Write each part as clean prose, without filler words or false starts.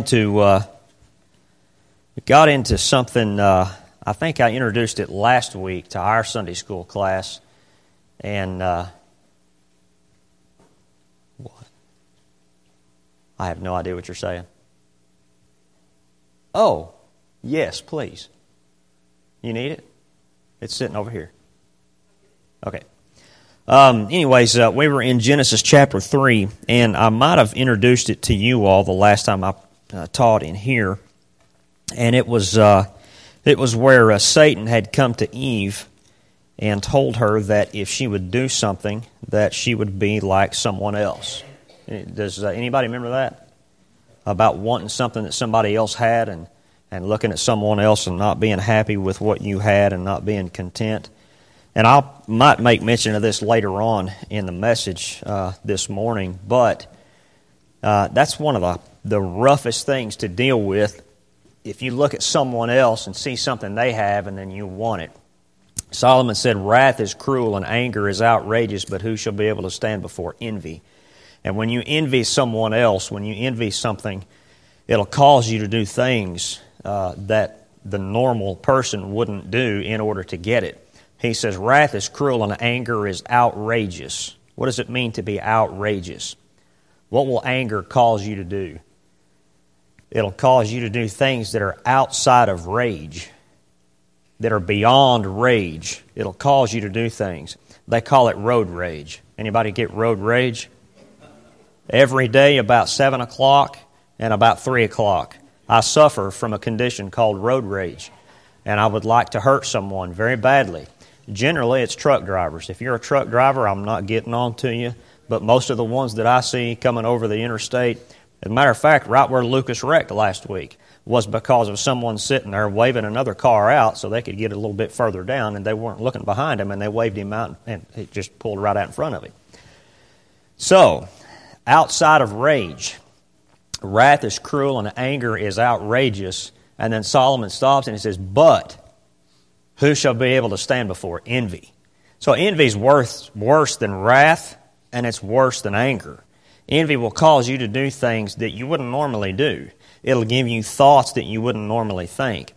into something. I think I introduced it last week to our Sunday school class, and what? I have no idea what you're saying. Oh, yes, please. You need it? It's sitting over here. Okay. Anyways, we were in Genesis chapter 3, and I might have introduced it to you all the last time I taught in here. And it was where Satan had come to Eve and told her that if she would do something, that she would be like someone else. Does anybody remember that? About wanting something that somebody else had and looking at someone else and not being happy with what you had and not being content. And I might make mention of this later on in the message this morning, but that's one of the roughest things to deal with if you look at someone else and see something they have and then you want it. Solomon said, "Wrath is cruel and anger is outrageous, but who shall be able to stand before envy?" And when you envy someone else, when you envy something, it'll cause you to do things that the normal person wouldn't do in order to get it. He says, wrath is cruel and anger is outrageous. What does it mean to be outrageous? What will anger cause you to do? It'll cause you to do things that are outside of rage, that are beyond rage. It'll cause you to do things. They call it road rage. Anybody get road rage? Every day about 7 o'clock and about 3 o'clock, I suffer from a condition called road rage, and I would like to hurt someone very badly. Generally, it's truck drivers. If you're a truck driver, I'm not getting on to you, but most of the ones that I see coming over the interstate, as a matter of fact, right where Lucas wrecked last week, was because of someone sitting there waving another car out so they could get a little bit further down, and they weren't looking behind him, and they waved him out, and it just pulled right out in front of him. So, outside of rage, wrath is cruel and anger is outrageous. And then Solomon stops and he says, but who shall be able to stand before envy? So envy is worse than wrath, and it's worse than anger. Envy will cause you to do things that you wouldn't normally do. It'll give you thoughts that you wouldn't normally think.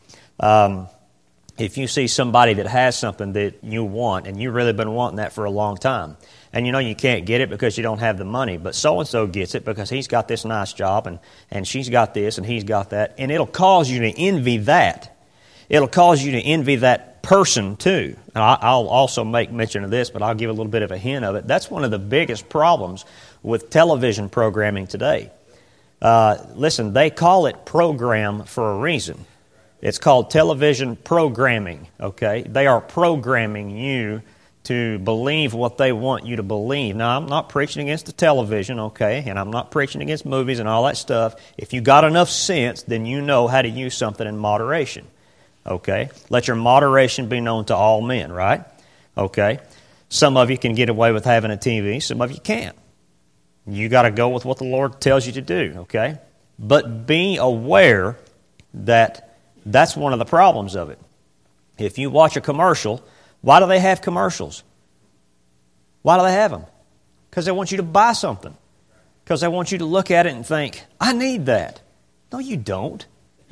If you see somebody that has something that you want, and you've really been wanting that for a long time, and you know you can't get it because you don't have the money, but so-and-so gets it because he's got this nice job, and she's got this, and he's got that, and it'll cause you to envy that. It'll cause you to envy that person, too. And I'll also make mention of this, but I'll give a little bit of a hint of it. That's one of the biggest problems with television programming today. Listen, they call it program for a reason. It's called television programming, okay? They are programming you to believe what they want you to believe. Now, I'm not preaching against the television, okay, and I'm not preaching against movies and all that stuff. If you got enough sense, then you know how to use something in moderation, okay? Let your moderation be known to all men, right? Okay? Some of you can get away with having a TV, some of you can't. You got to go with what the Lord tells you to do, okay? But be aware that that's one of the problems of it. If you watch a commercial, why do they have commercials? Why do they have them? Because they want you to buy something. Because they want you to look at it and think, I need that. No, you don't.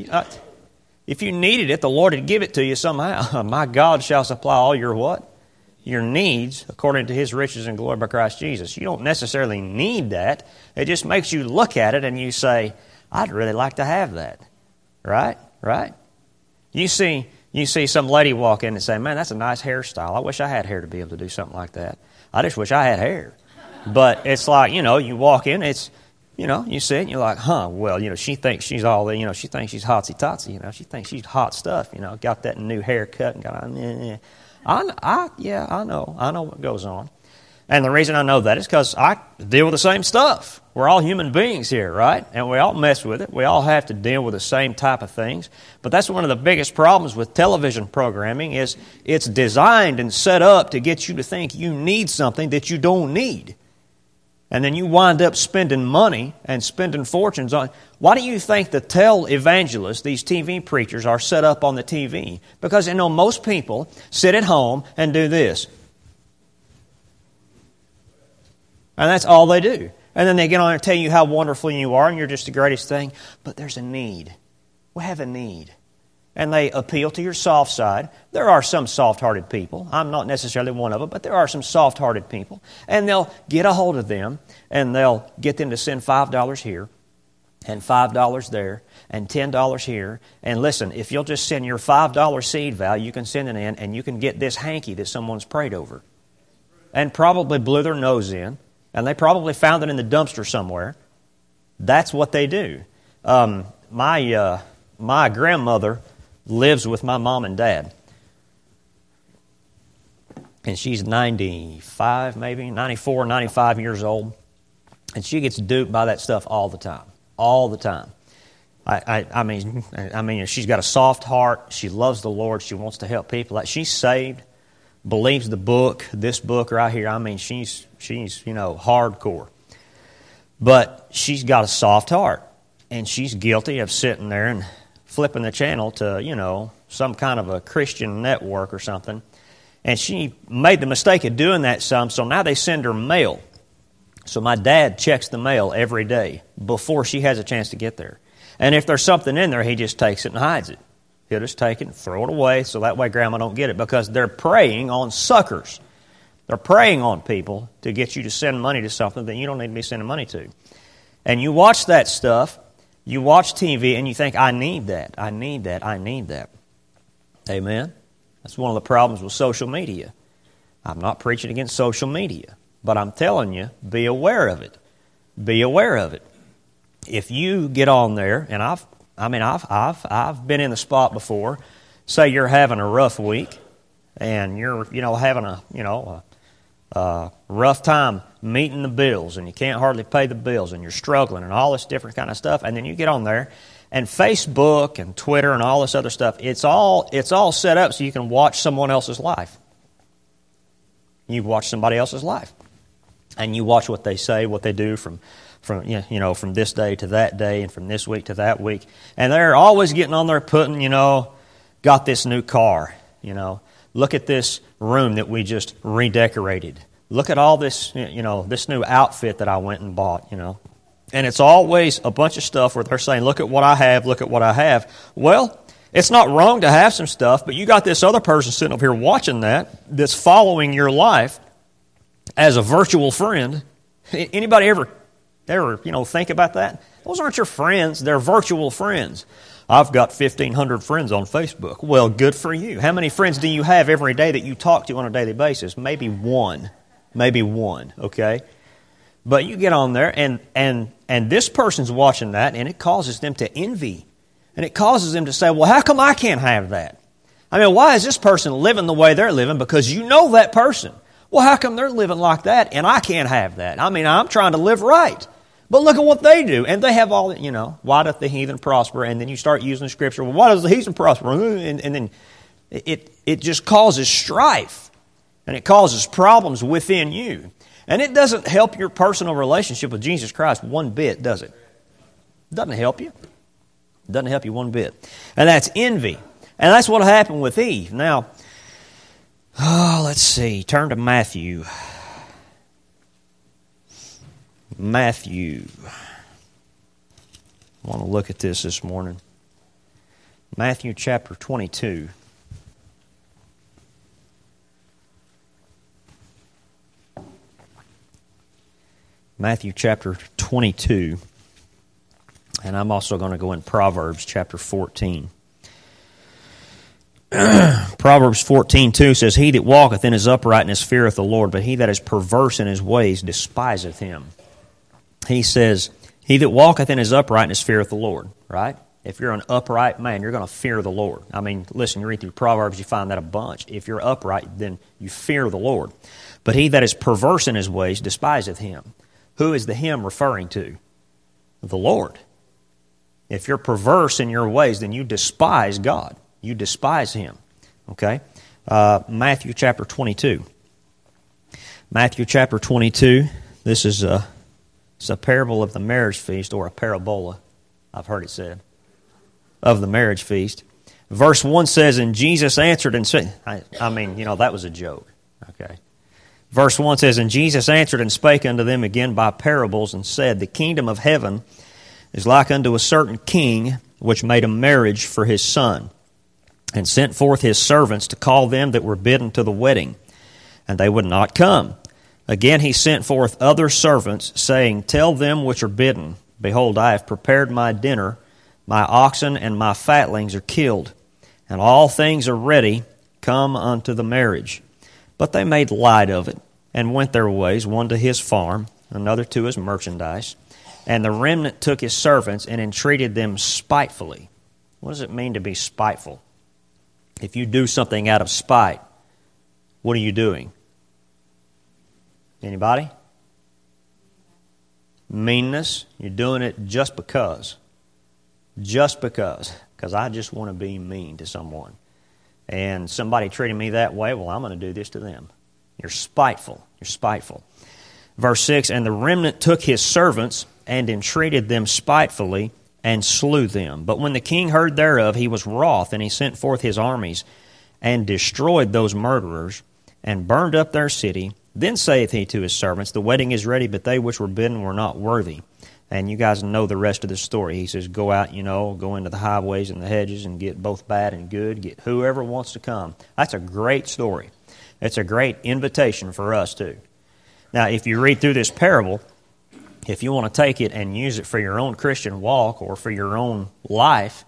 If you needed it, the Lord would give it to you somehow. My God shall supply all your what? Your needs according to His riches and glory by Christ Jesus. You don't necessarily need that. It just makes you look at it and you say, I'd really like to have that. Right? Right? You see some lady walk in and say, man, that's a nice hairstyle. I wish I had hair to be able to do something like that. I just wish I had hair. But it's like, you walk in, it's, you see it and you're like, well, she thinks she's all that, she thinks she's hotsy-totsy, she thinks she's hot stuff, got that new haircut and got, I know what goes on. And the reason I know that is because I deal with the same stuff. We're all human beings here, right? And we all mess with it. We all have to deal with the same type of things. But that's one of the biggest problems with television programming is it's designed and set up to get you to think you need something that you don't need. And then you wind up spending money and spending fortunes on. Why do you think the televangelists, these TV preachers, are set up on the TV? Because most people sit at home and do this. And that's all they do. And then they get on and tell you how wonderful you are and you're just the greatest thing. But there's a need. We have a need. And they appeal to your soft side. There are some soft-hearted people. I'm not necessarily one of them, but there are some soft-hearted people. And they'll get a hold of them, and they'll get them to send $5 here, and $5 there, and $10 here. And listen, if you'll just send your $5 seed value, you can send it in, and you can get this hanky that someone's prayed over. And probably blew their nose in, and they probably found it in the dumpster somewhere. That's what they do. My grandmother lives with my mom and dad. And she's 95, maybe, 94, 95 years old. And she gets duped by that stuff all the time. All the time. I mean, she's got a soft heart. She loves the Lord. She wants to help people. Like, she's saved, believes the book, this book right here. I mean, she's hardcore. But she's got a soft heart. And she's guilty of sitting there and flipping the channel to, some kind of a Christian network or something. And she made the mistake of doing that some, so now they send her mail. So my dad checks the mail every day before she has a chance to get there. And if there's something in there, he just takes it and hides it. He'll just take it and throw it away so that way Grandma don't get it, because they're preying on suckers. They're preying on people to get you to send money to something that you don't need to be sending money to. And you watch that stuff. You watch TV and you think, I need that, I need that, I need that. Amen? That's one of the problems with social media. I'm not preaching against social media, but I'm telling you, be aware of it. Be aware of it. If you get on there, and I've been in the spot before. Say you're having a rough week, and you're having a rough time meeting the bills, and you can't hardly pay the bills, and you're struggling, and all this different kind of stuff. And then you get on there, and Facebook and Twitter and all this other stuff, it's all set up so you can watch someone else's life. You watch somebody else's life, and you watch what they say, what they do from this day to that day, and from this week to that week. And they're always getting on there putting, got this new car, look at this room that we just redecorated. Look at all this, this new outfit that I went and bought, And it's always a bunch of stuff where they're saying, look at what I have, look at what I have. Well, it's not wrong to have some stuff, but you got this other person sitting up here watching that's following your life as a virtual friend. Anybody ever think about that? Those aren't your friends, they're virtual friends. I've got 1,500 friends on Facebook. Well, good for you. How many friends do you have every day that you talk to on a daily basis? Maybe one, okay? But you get on there, and this person's watching that, and it causes them to envy. And it causes them to say, well, how come I can't have that? I mean, why is this person living the way they're living? Because you know that person. Well, how come they're living like that, and I can't have that? I mean, I'm trying to live right. But look at what they do. And they have all, why doth the heathen prosper? And then you start using the scripture, well, why does the heathen prosper? And then it just causes strife. And it causes problems within you. And it doesn't help your personal relationship with Jesus Christ one bit, does it? It doesn't help you. It doesn't help you one bit. And that's envy. And that's what happened with Eve. Now, let's see. Turn to Matthew. I want to look at this morning. Matthew chapter 22. Matthew chapter 22. And I'm also going to go in Proverbs chapter 14. Proverbs 14:2 says, He that walketh in his uprightness feareth the Lord, but he that is perverse in his ways despiseth him. He says, He that walketh in his uprightness feareth the Lord, right? If you're an upright man, you're going to fear the Lord. I mean, listen, you read through Proverbs, you find that a bunch. If you're upright, then you fear the Lord. But he that is perverse in his ways despiseth him. Who is the him referring to? The Lord. If you're perverse in your ways, then you despise God. You despise Him. Okay? Matthew chapter 22. Matthew chapter 22. This is it's a parable of the marriage feast, or a parabola, I've heard it said, of the marriage feast. Verse 1 says, And Jesus answered and said, that was a joke. Okay? Verse 1 says, And Jesus answered and spake unto them again by parables, and said, The kingdom of heaven is like unto a certain king, which made a marriage for his son, and sent forth his servants to call them that were bidden to the wedding, and they would not come. Again he sent forth other servants, saying, Tell them which are bidden, Behold, I have prepared my dinner, my oxen and my fatlings are killed, and all things are ready, come unto the marriage. But they made light of it, and went their ways, one to his farm, another to his merchandise. And the remnant took his servants, and entreated them spitefully. What does it mean to be spiteful? If you do something out of spite, what are you doing? Anybody? Meanness. You're doing it just because. Just because. Because I just want to be mean to someone. And somebody treated me that way, well, I'm going to do this to them. You're spiteful. You're spiteful. Verse 6, And the remnant took his servants, and entreated them spitefully, and slew them. But when the king heard thereof, he was wroth, and he sent forth his armies, and destroyed those murderers, and burned up their city. Then saith he to his servants, The wedding is ready, but they which were bidden were not worthy. And you guys know the rest of the story. He says, go out, go into the highways and the hedges and get both bad and good. Get whoever wants to come. That's a great story. It's a great invitation for us, too. Now, if you read through this parable, if you want to take it and use it for your own Christian walk or for your own life,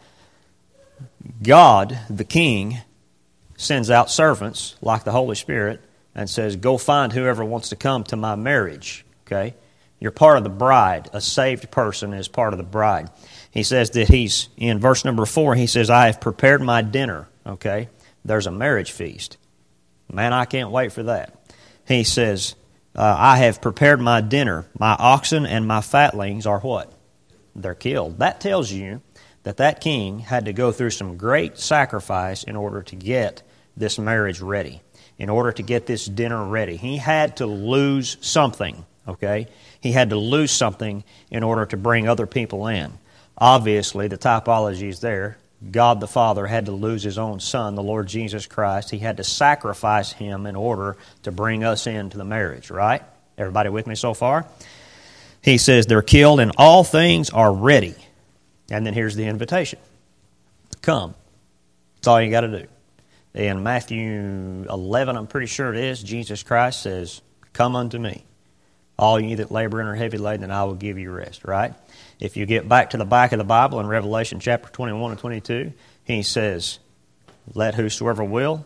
God, the King, sends out servants like the Holy Spirit and says, go find whoever wants to come to my marriage. Okay? You're part of the bride. A saved person is part of the bride. He says that he's, in verse number 4, he says, I have prepared my dinner. Okay? There's a marriage feast. Man, I can't wait for that. He says, I have prepared my dinner. My oxen and my fatlings are what? They're killed. That tells you that king had to go through some great sacrifice in order to get this marriage ready, in order to get this dinner ready. He had to lose something, okay? He had to lose something in order to bring other people in. Obviously, the typology is there. God the Father had to lose His own Son, the Lord Jesus Christ. He had to sacrifice Him in order to bring us into the marriage, right? Everybody with me so far? He says they're killed and all things are ready. And then here's the invitation. Come. That's all you got to do. In Matthew 11, I'm pretty sure it is, Jesus Christ says, Come unto me, all ye that labor and are heavy laden, and I will give you rest, right? If you get back to the back of the Bible in Revelation chapter 21 and 22, he says, Let whosoever will,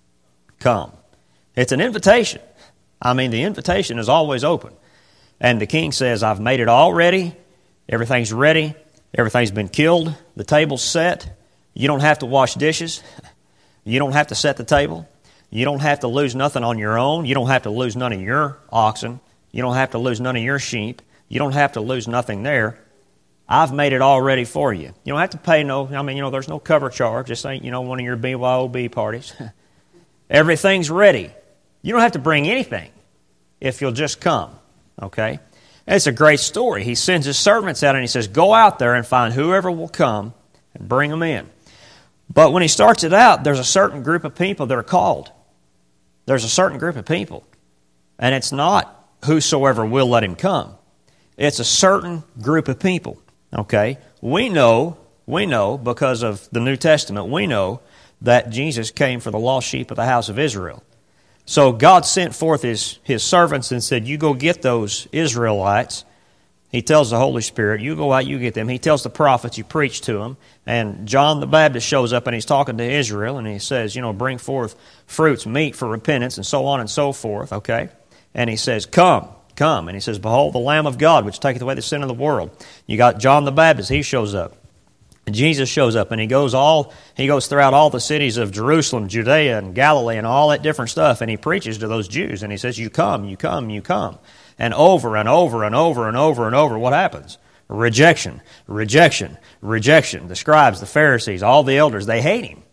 come. It's an invitation. I mean, the invitation is always open. And the king says, I've made it all ready. Everything's ready. Everything's been killed. The table's set. You don't have to wash dishes. You don't have to set the table. You don't have to lose nothing on your own. You don't have to lose none of your oxen. You don't have to lose none of your sheep. You don't have to lose nothing there. I've made it all ready for you. You don't have to pay there's no cover charge. This ain't, one of your BYOB parties. Everything's ready. You don't have to bring anything if you'll just come, okay? And it's a great story. He sends his servants out and he says, go out there and find whoever will come and bring them in. But when he starts it out, there's a certain group of people that are called. There's a certain group of people. And it's not whosoever will let him come. It's a certain group of people, okay? We know because of the New Testament, we know that Jesus came for the lost sheep of the house of Israel. So God sent forth His servants and said, you go get those Israelites. He tells the Holy Spirit, you go out, you get them. He tells the prophets, you preach to them. And John the Baptist shows up and he's talking to Israel and he says, bring forth fruits, meat for repentance, and so on and so forth, okay? And he says, come. And he says, behold the Lamb of God, which taketh away the sin of the world. You got John the Baptist, he shows up. And Jesus shows up and he goes throughout all the cities of Jerusalem, Judea, and Galilee, and all that different stuff, and he preaches to those Jews, and he says, you come. And over and over and over and over and over, what happens? Rejection. The scribes, the Pharisees, all the elders, they hate him.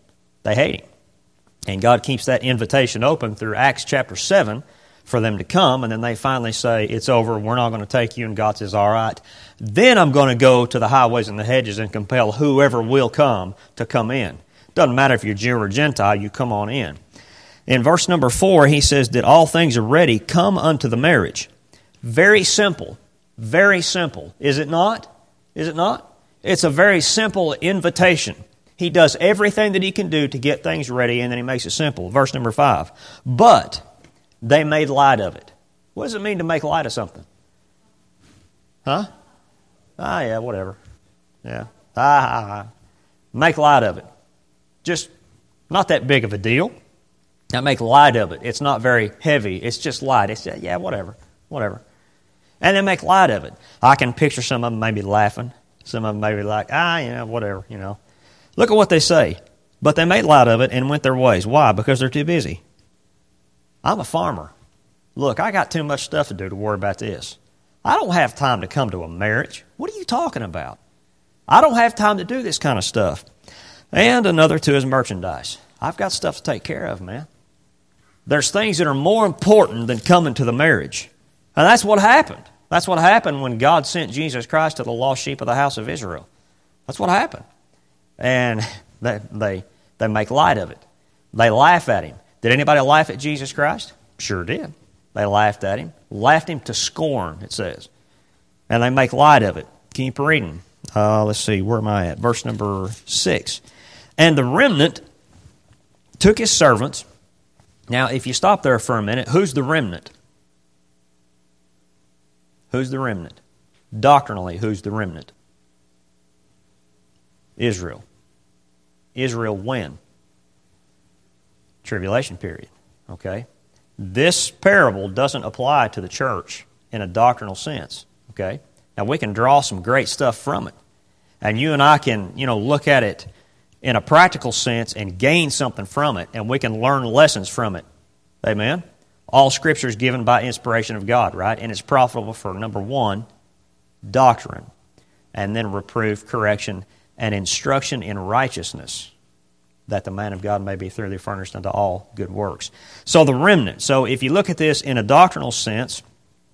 And God keeps that invitation open through Acts chapter 7 for them to come, and then they finally say, it's over, we're not going to take you, and God says, all right. Then I'm going to go to the highways and the hedges and compel whoever will come to come in. Doesn't matter if you're Jew or Gentile, you come on in. In verse number 4, he says that all things are ready, come unto the marriage. Very simple. Very simple. Is it not? Is it not? It's a very simple invitation. He does everything that he can do to get things ready, and then he makes it simple. Verse number 5. But they made light of it. What does it mean to make light of something? Huh? Yeah, whatever. Yeah. Make light of it. Just not that big of a deal. Now make light of it. It's not very heavy. It's just light. It's whatever. And they make light of it. I can picture some of them maybe laughing. Some of them maybe like, whatever, Look at what they say. But they made light of it and went their ways. Why? Because they're too busy. I'm a farmer. Look, I got too much stuff to do to worry about this. I don't have time to come to a marriage. What are you talking about? I don't have time to do this kind of stuff. And another to his merchandise. I've got stuff to take care of, man. There's things that are more important than coming to the marriage. And that's what happened. That's what happened when God sent Jesus Christ to the lost sheep of the house of Israel. That's what happened. And they make light of it. They laugh at him. Did anybody laugh at Jesus Christ? Sure did. They laughed at him. Laughed him to scorn, it says. And they make light of it. Keep reading. Let's see, where am I at? Verse number 6. And the remnant took his servants. Now, if you stop there for a minute, who's the remnant? Who's the remnant? Doctrinally, who's the remnant? Israel. Israel when? Tribulation period. Okay? This parable doesn't apply to the church in a doctrinal sense. Okay? Now, we can draw some great stuff from it. And you and I can, look at it in a practical sense and gain something from it, and we can learn lessons from it. Amen? All Scripture is given by inspiration of God, right? And it's profitable for, number 1, doctrine, and then reproof, correction, and instruction in righteousness, that the man of God may be thoroughly furnished unto all good works. So the remnant. So if you look at this in a doctrinal sense,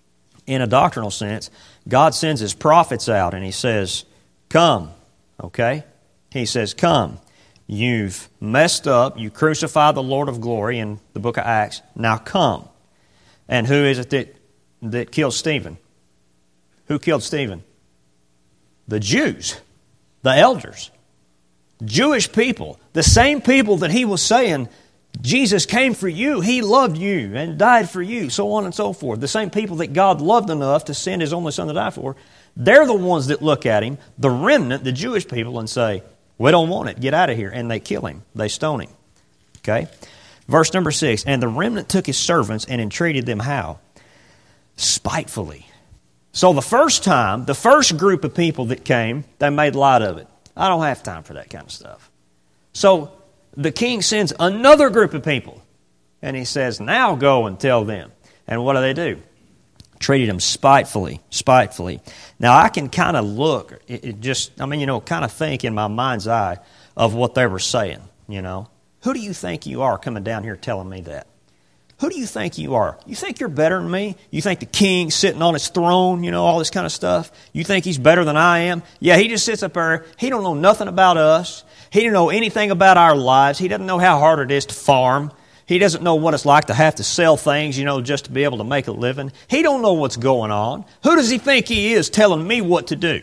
God sends His prophets out, and He says, come, okay? He says, come. You've messed up. You crucified the Lord of glory in the book of Acts. Now come. And who is it that killed Stephen? Who killed Stephen? The Jews, the elders, Jewish people, the same people that he was saying, Jesus came for you, He loved you and died for you, so on and so forth. The same people that God loved enough to send His only Son to die for, they're the ones that look at Him, the remnant, the Jewish people, and say, we don't want it, get out of here. And they kill Him, they stone Him. Okay? Verse number 6, and the remnant took His servants and entreated them how? Spitefully. So the first time, the first group of people that came, they made light of it. I don't have time for that kind of stuff. So the king sends another group of people, and he says, now go and tell them. And what do? Treated them spitefully. Now I can kind of look, kind of think in my mind's eye of what they were saying, Who do you think you are coming down here telling me that? Who do you think you are? You think you're better than me? You think the king sitting on his throne, all this kind of stuff? You think he's better than I am? Yeah, he just sits up there. He don't know nothing about us. He don't know anything about our lives. He doesn't know how hard it is to farm. He doesn't know what it's like to have to sell things, just to be able to make a living. He don't know what's going on. Who does he think he is telling me what to do?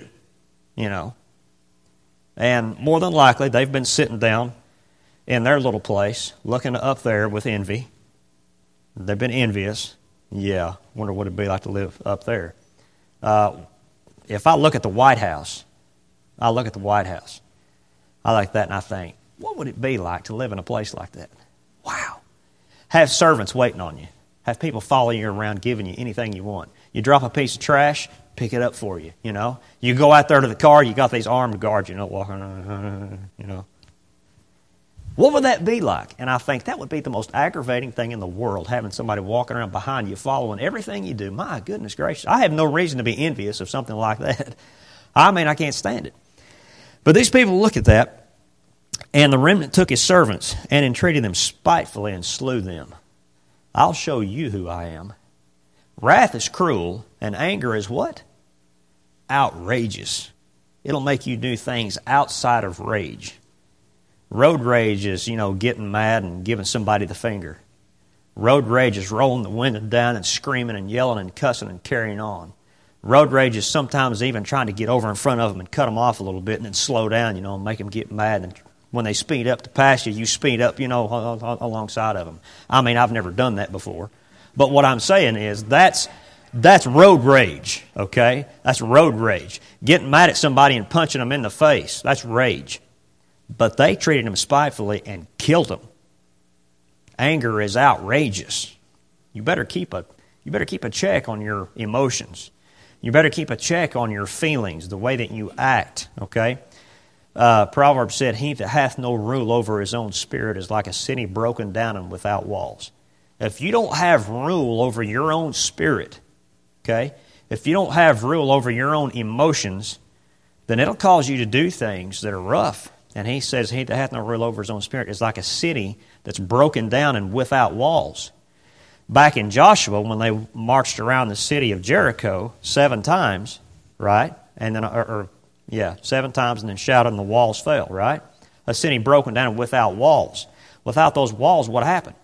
And more than likely, they've been sitting down in their little place, looking up there with envy. They've been envious. Yeah, wonder what it'd be like to live up there. If I look at the White House, I like that and I think, what would it be like to live in a place like that? Wow. Have servants waiting on you. Have people follow you around giving you anything you want. You drop a piece of trash, pick it up for you, You go out there to the car, you got these armed guards, walking, What would that be like? And I think that would be the most aggravating thing in the world, having somebody walking around behind you, following everything you do. My goodness gracious. I have no reason to be envious of something like that. I can't stand it. But these people look at that, and the remnant took his servants and entreated them spitefully and slew them. I'll show you who I am. Wrath is cruel, and anger is what? Outrageous. It'll make you do things outside of rage. Road rage is, getting mad and giving somebody the finger. Road rage is rolling the window down and screaming and yelling and cussing and carrying on. Road rage is sometimes even trying to get over in front of them and cut them off a little bit and then slow down, and make them get mad. And when they speed up to pass you, you speed up, alongside of them. I mean, I've never done that before. But what I'm saying is that's road rage, okay? That's road rage. Getting mad at somebody and punching them in the face, that's rage. But they treated him spitefully and killed him. Anger is outrageous. You better keep a check on your emotions. You better keep a check on your feelings, the way that you act, okay? Proverbs said, "He that hath no rule over his own spirit is like a city broken down and without walls." If you don't have rule over your own spirit, okay, if you don't have rule over your own emotions, then it'll cause you to do things that are rough. And he says, "He that hath no rule over his own spirit is like a city that's broken down and without walls." Back in Joshua, when they marched around the city of Jericho 7 times, right? And then, 7 times, and then shouted, and the walls fell, right? A city broken down and without walls. Without those walls, what happened?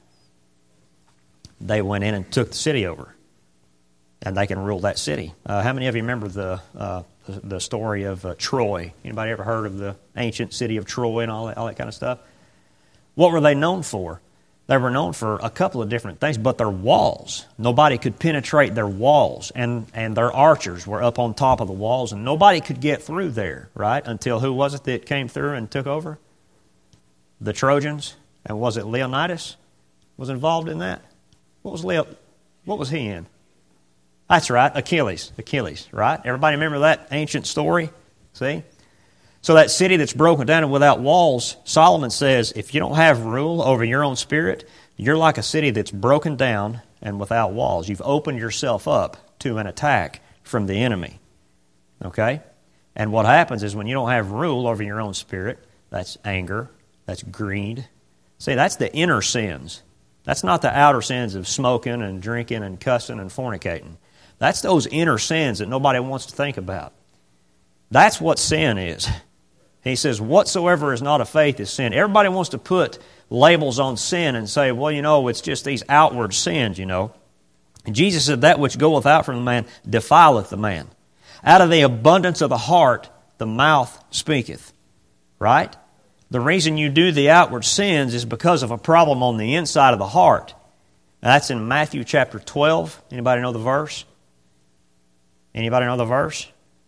They went in and took the city over, and they can rule that city. How many of you remember the story of Troy? Anybody ever heard of the ancient city of Troy and all that kind of stuff? What were they known for? They were known for a couple of different things, but their walls. Nobody could penetrate their walls, and their archers were up on top of the walls, and nobody could get through there, right? Until who was it that came through and took over? The Trojans. And was it Leonidas was involved in that? What was he in? That's right, Achilles, right? Everybody remember that ancient story? See? So that city that's broken down and without walls, Solomon says, if you don't have rule over your own spirit, you're like a city that's broken down and without walls. You've opened yourself up to an attack from the enemy. Okay? And what happens is when you don't have rule over your own spirit, that's anger, that's greed. See, that's the inner sins. That's not the outer sins of smoking and drinking and cussing and fornicating. That's those inner sins that nobody wants to think about. That's what sin is. He says, whatsoever is not of faith is sin. Everybody wants to put labels on sin and say, well, it's just these outward sins, And Jesus said, that which goeth out from the man defileth the man. Out of the abundance of the heart, the mouth speaketh. Right? The reason you do the outward sins is because of a problem on the inside of the heart. That's in Matthew chapter 12. Anybody know the verse? Anybody know the verse?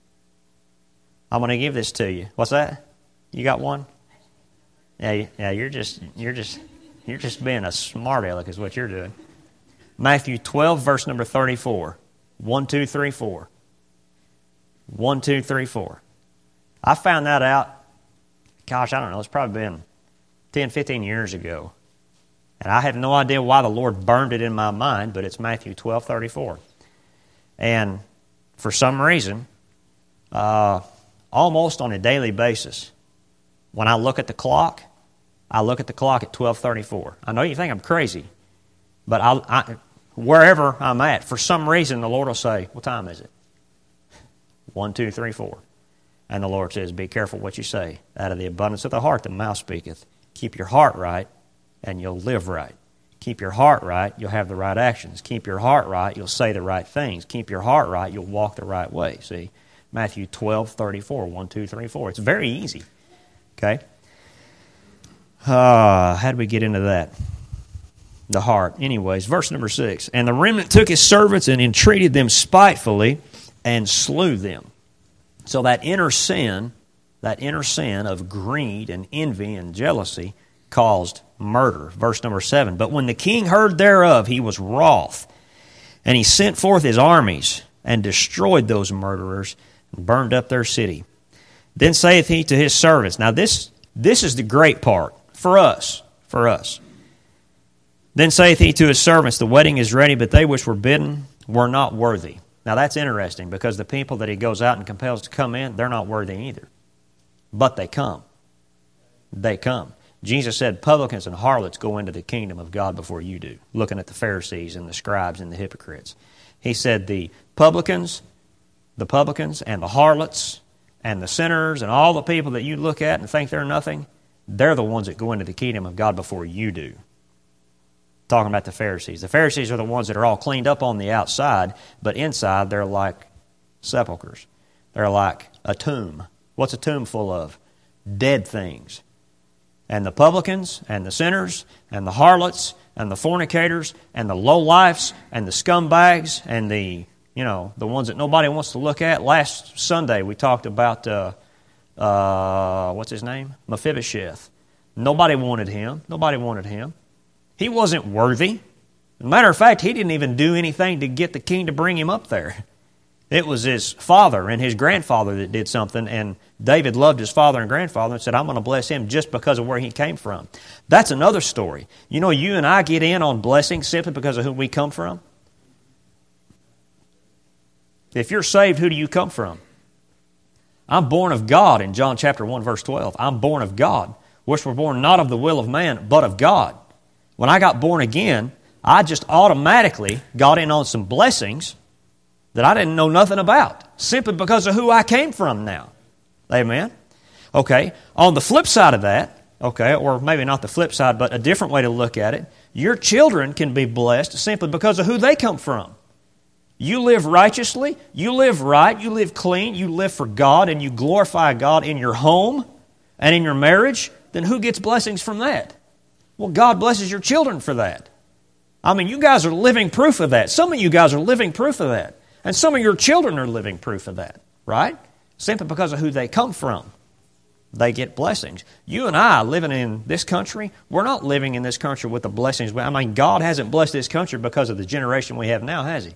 I'm going to give this to you. What's that? You got one? Yeah. You're just being a smart aleck is what you're doing. Matthew 12, verse number 34. 1, 2, 3, 4. 1, 2, 3, 4. I found that out. Gosh, I don't know. It's probably been 10, 15 years ago, and I have no idea why the Lord burned it in my mind. But it's Matthew 12, 34. And for some reason, almost on a daily basis, when I look at the clock, at 12:34. I know you think I'm crazy, but I wherever I'm at, for some reason the Lord will say, what time is it? 1, 2, 3, 4. And the Lord says, be careful what you say. Out of the abundance of the heart the mouth speaketh. Keep your heart right, and you'll live right. Keep your heart right, you'll have the right actions. Keep your heart right, you'll say the right things. Keep your heart right, you'll walk the right way. See? Matthew 12:34, 1, 2, 3, 4. It's very easy. Okay? How did we get into that? The heart. Anyways, verse number 6. And the remnant took his servants and entreated them spitefully and slew them. So that inner sin of greed and envy and jealousy caused murder. Verse number 7. But when the king heard thereof, he was wroth, and he sent forth his armies and destroyed those murderers and burned up their city. Then saith he to his servants. Now this is the great part for us. Then saith he to his servants, the wedding is ready, but they which were bidden were not worthy. Now that's interesting, because the people that he goes out and compels to come in, they're not worthy either. But they come. They come. Jesus said publicans and harlots go into the kingdom of God before you do, looking at the Pharisees and the scribes and the hypocrites. He said the publicans and the harlots and the sinners and all the people that you look at and think they're nothing, they're the ones that go into the kingdom of God before you do. Talking about the Pharisees. The Pharisees are the ones that are all cleaned up on the outside, but inside they're like sepulchres. They're like a tomb. What's a tomb full of? Dead things. And the publicans and the sinners and the harlots and the fornicators and the lowlifes and the scumbags and the ones that nobody wants to look at. Last Sunday we talked about, what's his name? Mephibosheth. Nobody wanted him. Nobody wanted him. He wasn't worthy. As a matter of fact, he didn't even do anything to get the king to bring him up there. It was his father and his grandfather that did something, and David loved his father and grandfather and said, I'm going to bless him just because of where he came from. That's another story. You know, you and I get in on blessings simply because of who we come from. If you're saved, who do you come from? I'm born of God in John chapter 1, verse 12. I'm born of God, which were born not of the will of man, but of God. When I got born again, I just automatically got in on some blessings that I didn't know nothing about, simply because of who I came from now. Amen? Okay, on the flip side of that, okay, or maybe not the flip side, but a different way to look at it, your children can be blessed simply because of who they come from. You live righteously, you live right, you live clean, you live for God, and you glorify God in your home and in your marriage, then who gets blessings from that? Well, God blesses your children for that. I mean, you guys are living proof of that. Some of you guys are living proof of that. And some of your children are living proof of that, right? Simply because of who they come from. They get blessings. You and I, living in this country, we're not living in this country with the blessings. I mean, God hasn't blessed this country because of the generation we have now, has He?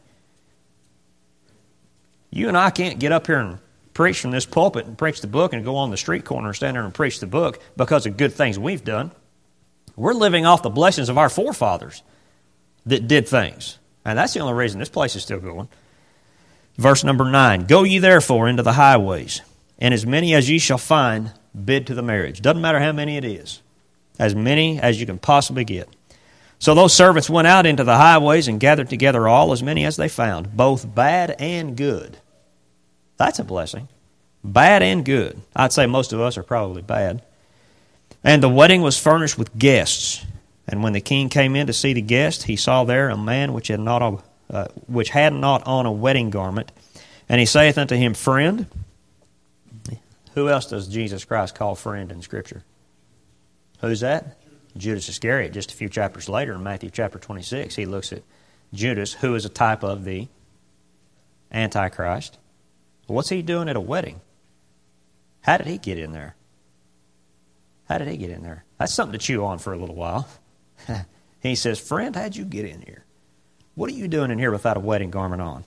You and I can't get up here and preach from this pulpit and preach the book and go on the street corner and stand there and preach the book because of good things we've done. We're living off the blessings of our forefathers that did things. And that's the only reason this place is still going. Verse number 9, Go ye therefore into the highways, and as many as ye shall find, bid to the marriage. Doesn't matter how many it is. As many as you can possibly get. So those servants went out into the highways and gathered together all, as many as they found, both bad and good. That's a blessing. Bad and good. I'd say most of us are probably bad. And the wedding was furnished with guests. And when the king came in to see the guest, he saw there a man which had not on a wedding garment. And he saith unto him, Friend. Who else does Jesus Christ call friend in Scripture? Who's that? Judas Iscariot. Just a few chapters later, in Matthew chapter 26, he looks at Judas, who is a type of the Antichrist. What's he doing at a wedding? How did he get in there? How did he get in there? That's something to chew on for a little while. He says, Friend, how'd you get in here? What are you doing in here without a wedding garment on?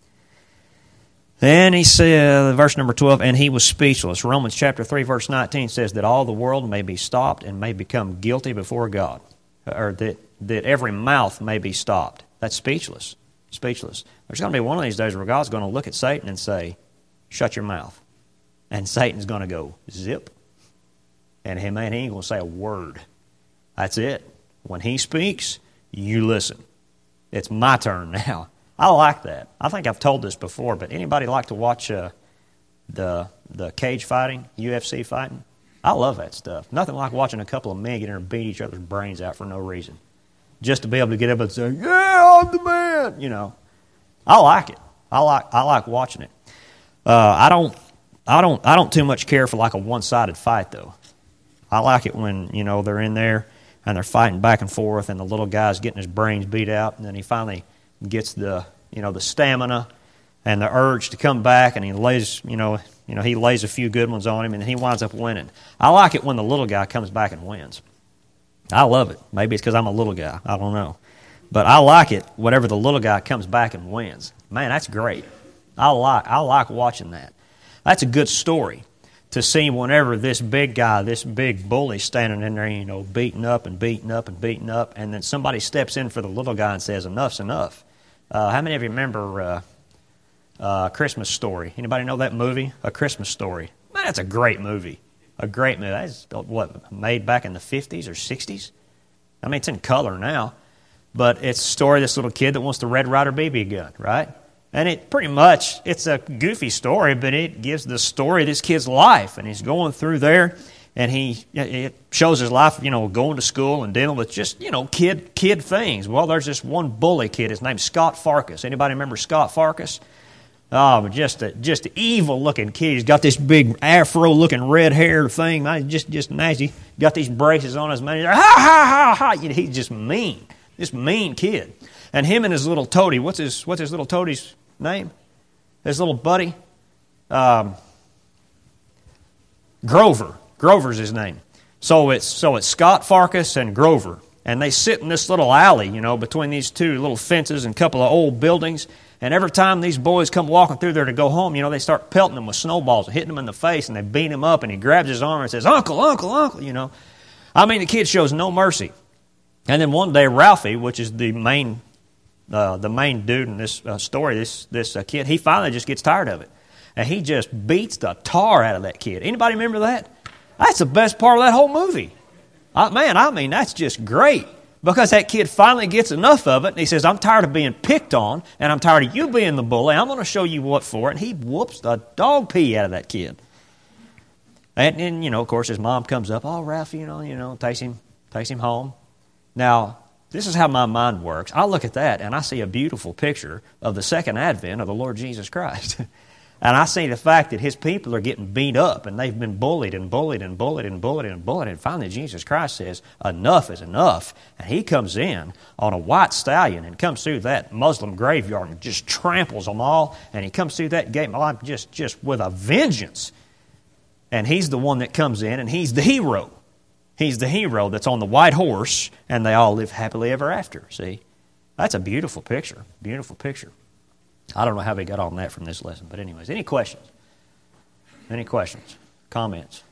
Then he said, verse number 12, and he was speechless. Romans chapter 3, verse 19 says that all the world may be stopped and may become guilty before God. Or that every mouth may be stopped. That's speechless. Speechless. There's going to be one of these days where God's going to look at Satan and say, shut your mouth. And Satan's going to go, zip. And he ain't going to say a word. That's it. When he speaks, you listen. It's my turn now. I like that. I think I've told this before, but anybody like to watch the cage fighting, UFC fighting? I love that stuff. Nothing like watching a couple of men get in and beat each other's brains out for no reason. Just to be able to get up and say, yeah, I'm the man. You know, I like it. I like watching it. I don't too much care for like a one-sided fight though. I like it when, you know, they're in there and they're fighting back and forth and the little guy's getting his brains beat out and then he finally gets the stamina and the urge to come back and he lays a few good ones on him and he winds up winning. I like it when the little guy comes back and wins. I love it. Maybe it's because I'm a little guy. I don't know. But I like it whenever the little guy comes back and wins. Man, that's great. I like watching that. That's a good story to see whenever this big guy, this big bully standing in there, you know, beating up and beating up and beating up, and then somebody steps in for the little guy and says, enough's enough. How many of you remember A Christmas Story? Anybody know that movie, A Christmas Story? Man, that's a great movie. A great movie. That's, made back in the 50s or 60s? I mean, it's in color now. But it's a story of this little kid that wants the Red Ryder BB gun, right? And it's a goofy story, but it gives the story of this kid's life. And he's going through there, And it shows his life, going to school and dealing with just, kid things. Well, there's this one bully kid. His name's Scott Farkas. Anybody remember Scott Farkas? Oh, just an evil-looking kid. He's got this big afro-looking red hair thing. Just nasty. Got these braces on his mouth. He's like, ha, ha, ha, ha. He's just mean. This mean kid. And him and his little toady. What's his little toady's name? His little buddy? Grover. Grover's his name. So it's Scott Farkas and Grover. And they sit in this little alley, between these two little fences and a couple of old buildings. And every time these boys come walking through there to go home, they start pelting them with snowballs and hitting them in the face, and they beat him up, and he grabs his arm and says, "Uncle, uncle, uncle," the kid shows no mercy. And then one day, Ralphie, which is the main dude in this story, this kid, he finally just gets tired of it. And he just beats the tar out of that kid. Anybody remember that? That's the best part of that whole movie. That's just great. Because that kid finally gets enough of it, and he says, "I'm tired of being picked on, and I'm tired of you being the bully. I'm going to show you what for." And he whoops the dog pee out of that kid. And of course, his mom comes up, "Oh, Ralphie, takes him home." Now, this is how my mind works. I look at that, and I see a beautiful picture of the second advent of the Lord Jesus Christ. And I see the fact that his people are getting beat up, and they've been bullied and bullied and bullied and bullied and bullied. And finally Jesus Christ says, enough is enough. And he comes in on a white stallion and comes through that Muslim graveyard and just tramples them all. And he comes through that gate of life just with a vengeance. And he's the one that comes in, and he's the hero. He's the hero that's on the white horse, and they all live happily ever after. See? That's a beautiful picture. Beautiful picture. I don't know how we got on that from this lesson, but anyways, any questions? Any questions? Comments?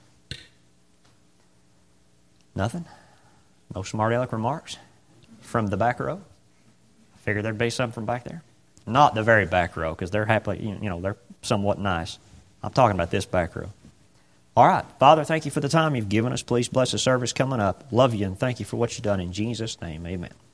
Nothing? No smart aleck remarks from the back row? I figured there'd be some from back there. Not the very back row, because they're happily, they're somewhat nice. I'm talking about this back row. All right. Father, thank you for the time you've given us. Please bless the service coming up. Love you and thank you for what you've done in Jesus' name. Amen.